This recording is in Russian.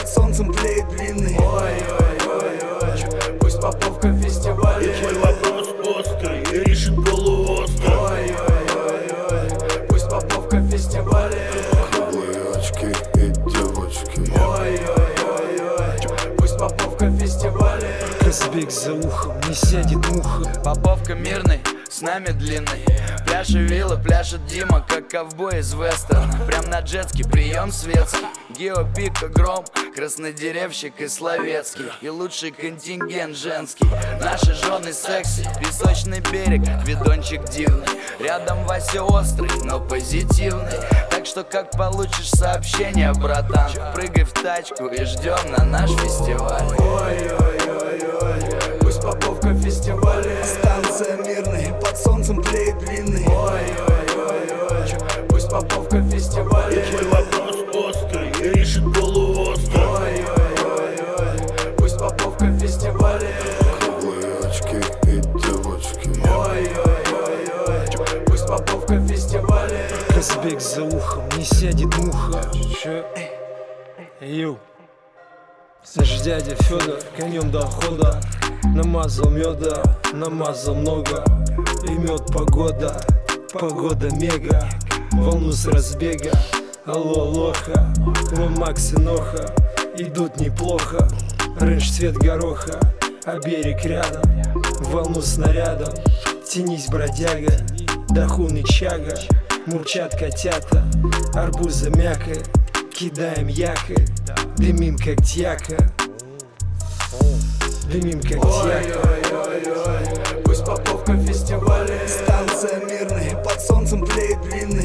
под солнцем тлеет длинный. Ой-ой-ой-ой, пусть Поповка в фестивале. Твой вопрос острый, решит полуостров. Ой-ой-ой-ой, пусть Поповка в фестивале. Круглые очки и девочки. Ой-ой-ой-ой, пусть Поповка в фестивале. Казбек за ухом, не сядет муха. Поповка мирный, с нами длинный. Пляшет вилла, пляшет Дима, как ковбой из вестерна. Прям на джетский, прием светский. Геопика, гром, краснодеревщик и Словецкий. И лучший контингент женский. Наши жены секси, песочный берег, видончик дивный. Рядом Вася острый, но позитивный. Так что как получишь сообщение, братан, прыгай в тачку и ждем на наш фестиваль. Ой-ой-ой-ой, пусть Поповка в фестивале. Станция Мирный, под солнцем тлеет длинный. Ой-ой-ой-ой, пусть Поповка в фестивале. Твой вопрос острый, решит полуостров. Ой-ой-ой-ой, пусть Поповка в фестивале. Круглые очки и девочки. Ой-ой-ой-ой, пусть Поповка в фестивале. Казбек за ухом, не сядет муха. Ю. Наш дядя Федор конем до охота. Намазал меда, намазал много. И мед погода, погода мега. Волну с разбега, алло лоха. Макс и Ноха идут неплохо. Рэнж цвет гороха, а берег рядом. Волну снарядом, тянись, бродяга. Дахун и чага, мурчат котята. Арбуза мякоть, кидаем якорь. Дымим как дьяка. Дымим как дьяка. Ой-ой-ой-ой, пусть Поповка в фестивале. Станция Мирный, под солнцем тлеет длинный.